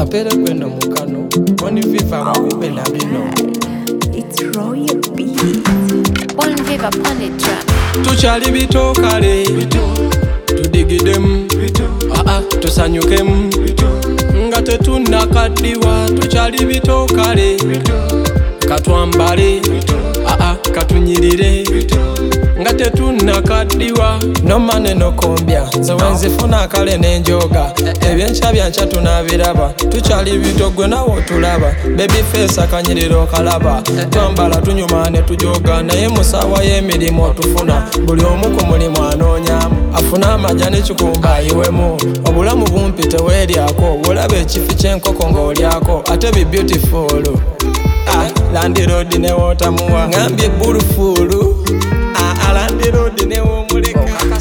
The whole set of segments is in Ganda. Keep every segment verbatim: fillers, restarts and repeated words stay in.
kapere kweno mukano Boni Viva makube na bino. It's Royal Beat. Boni Viva upon the track. Tuchali bito kale tudigidemu aa tusanyukemu nga tetunnakaddiwa. Tuchali bito kale katwambale aa katunyirire nga tetunnakaddiwa. No money no kombya nze wenzifuna kale nenjoga ebyenca byanca tunabiraba. Tuchali bito gwe nawo tulaba baby face akanyiriro kalaba. Twambala tunyuma ne tujoga naye musawa y'emirimu tufuna buli omu ku mulimu anoonyamu afuna amajja n'ekikumba ayiwemu. Obulamu bumpi teweeryako olaba ekifi ky'enkoko ng'olyako ate bi beautiful. Ah, Landi Road ne wotamuwa ngambye beautiful. Ah, Landi Road ne womuleka.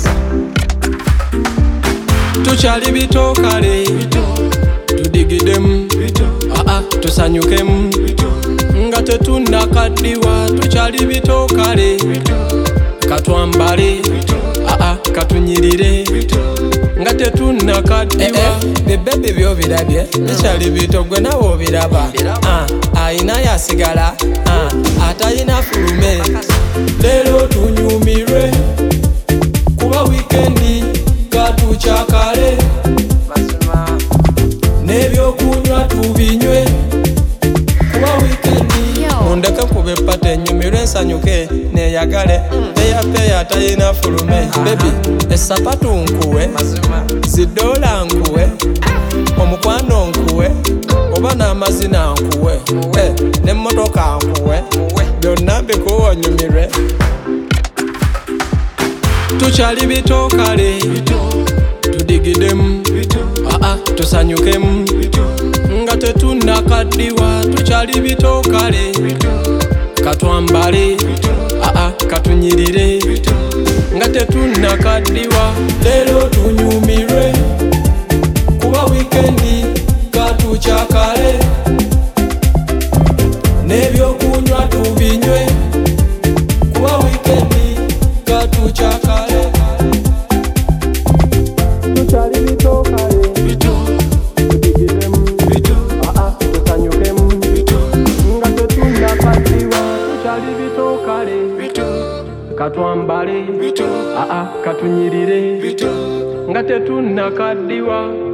Tuchali bito kale tudigidemu aa tusanyukemu nga tetunnakaddiwa. Tuchali bito kale katwambale aa katunyirire nga tetunnakaddiwa. Bebe byo birabye tuchali bito gwe nawo biraba. Ah, ayina yasigala ah atayina fulume. Lero tunyumirwe kuba weekendi katucha kale n'ebyokunywa tubinywe kuba weekendi. Mundeke kube pate nyumirwe nsanyuke neyagale peya peya atayina fulume. Baby esapatu nkuwe zidola nkuwe omukwano nkuwe oba n'amazina nkuwe eh, n'emmotoka nkuwe byonna mbikuwa nyumirwe. Tuchali bito kale tudigidemu aa tusanyukemu nga tetunnakaddiwa. Tuchali bito kale katwambale aa katunyirire nga tetunnakaddiwa. Lero tunyumirwe kuba weekendi katucha kale n'ebyokunywa tubinywe kuba weekendi katucha kale. Tuchali bito kale tudigidemu aa tusanyukemu nga tetunnakaddiwa. Tuchali bito kale katwambale aa katunyirire nga tetunnakaddiwa.